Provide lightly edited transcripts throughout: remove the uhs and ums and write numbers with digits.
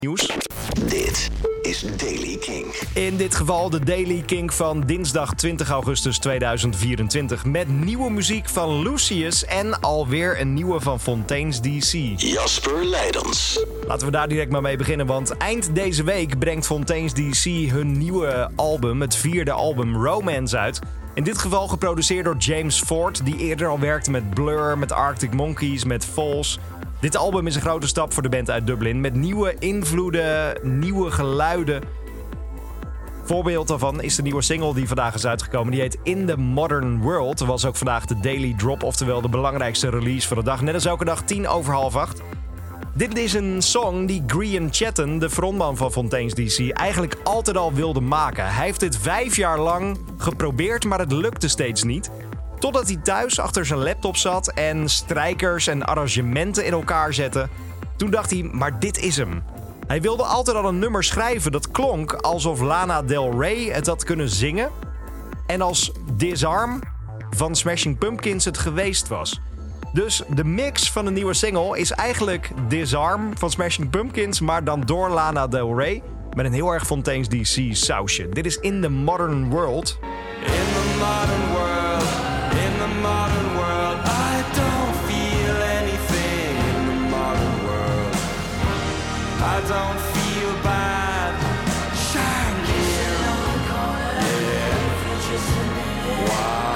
Nieuws. Dit is Daily King. In dit geval de Daily King van dinsdag 20 augustus 2024. Met nieuwe muziek van Lucius en alweer een nieuwe van Fontaine's DC. Jasper Leidens. Laten we daar direct maar mee beginnen, want eind deze week brengt Fontaine's DC hun nieuwe album, het 4e album Romance uit. In dit geval geproduceerd door James Ford, die eerder al werkte met Blur, met Arctic Monkeys, met Falls. Dit album is een grote stap voor de band uit Dublin, met nieuwe invloeden, nieuwe geluiden. Voorbeeld daarvan is de nieuwe single die vandaag is uitgekomen. Die heet In the Modern World. Er was ook vandaag de Daily Drop, oftewel de belangrijkste release van de dag. Net als elke dag 7:50. Dit is een song die Grian Chatten, de frontman van Fontaine's DC, eigenlijk altijd al wilde maken. Hij heeft dit 5 jaar lang geprobeerd, maar het lukte steeds niet. Totdat hij thuis achter zijn laptop zat en strijkers en arrangementen in elkaar zette. Toen dacht hij, maar dit is hem. Hij wilde altijd al een nummer schrijven dat klonk alsof Lana Del Rey het had kunnen zingen. En als Disarm van Smashing Pumpkins het geweest was. Dus de mix van de nieuwe single is eigenlijk Disarm van Smashing Pumpkins, maar dan door Lana Del Rey. Met een heel erg Fontaine's DC sausje. Dit is In the Modern World. In the modern world, in the modern world, I don't feel anything in the modern world. I don't feel bad. Shining. Yeah. Wow.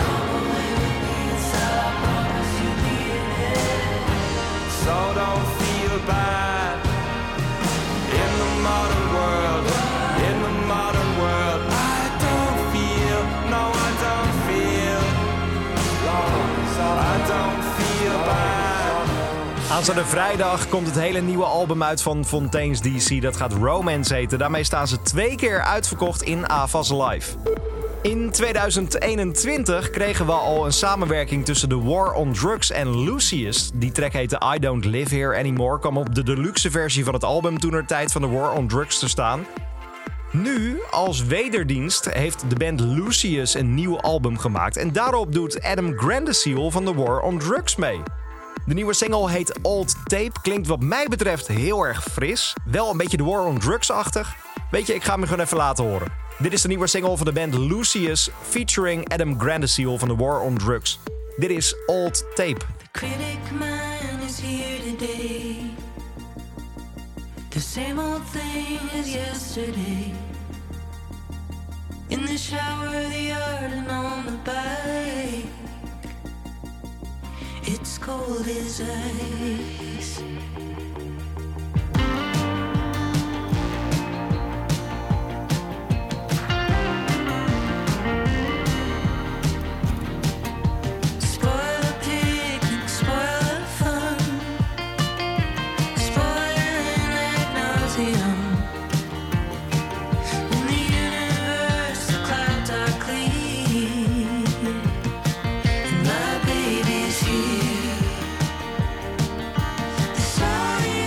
So don't feel bad. In the modern world, in the modern world, I don't feel, no I don't feel, I don't feel bad. Aanstaande vrijdag komt het hele nieuwe album uit van Fontaine's DC. Dat gaat Romance heten. Daarmee staan ze 2 keer uitverkocht in Avas Live. In 2021 kregen we al een samenwerking tussen The War on Drugs en Lucius. Die track heette I Don't Live Here Anymore. Kwam op de deluxe versie van het album toentertijd van The War on Drugs te staan. Nu, als wederdienst, heeft de band Lucius een nieuw album gemaakt. En daarop doet Adam Grandeciel van The War on Drugs mee. De nieuwe single heet Old Tape. Klinkt wat mij betreft heel erg fris. Wel een beetje The War on Drugs-achtig. Weet je, ik ga hem gewoon even laten horen. Dit is de nieuwe single van de band Lucius featuring Adam Grandeciel van The War on Drugs. Dit is Old Tape. The critic man is here today. The same old thing as yesterday. In the shower, the yard, and on the bike. It's cold as ice. Sorry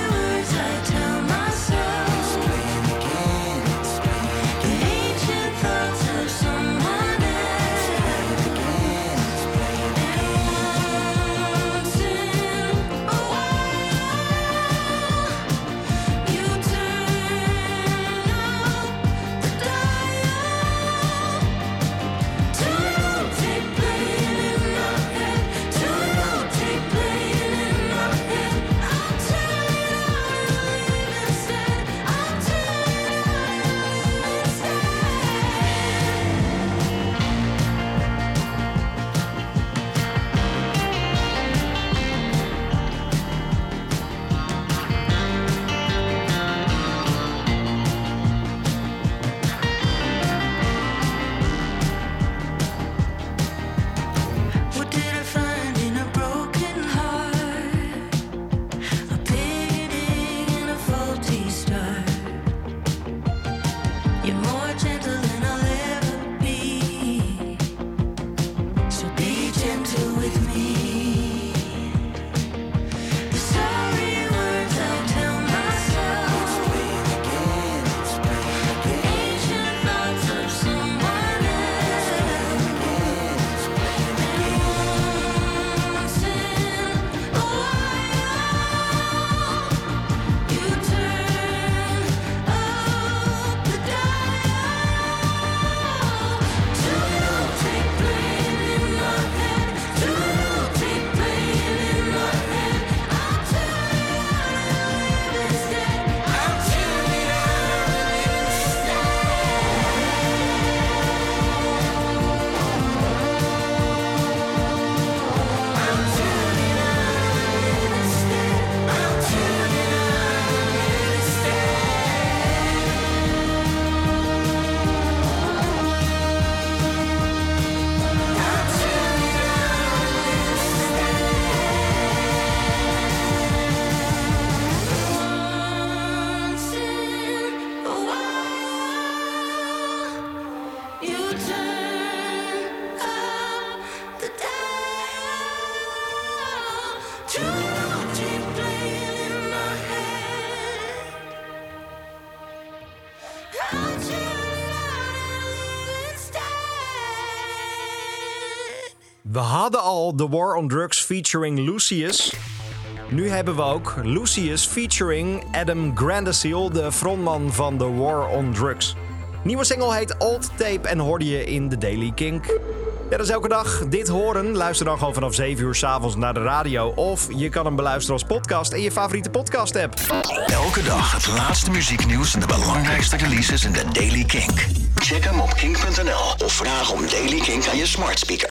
We hadden al The War on Drugs featuring Lucius. Nu hebben we ook Lucius featuring Adam Grandisiel, de frontman van The War on Drugs. Nieuwe single heet Old Tape en hoorde je in The Daily Kink. Ja, dat is elke dag dit horen. Luister dan gewoon vanaf 7 uur 's avonds naar de radio. Of je kan hem beluisteren als podcast in je favoriete podcast-app. Elke dag het laatste muzieknieuws en de belangrijkste releases in de Daily Kink. Check hem op kink.nl of vraag om Daily Kink aan je smart speaker.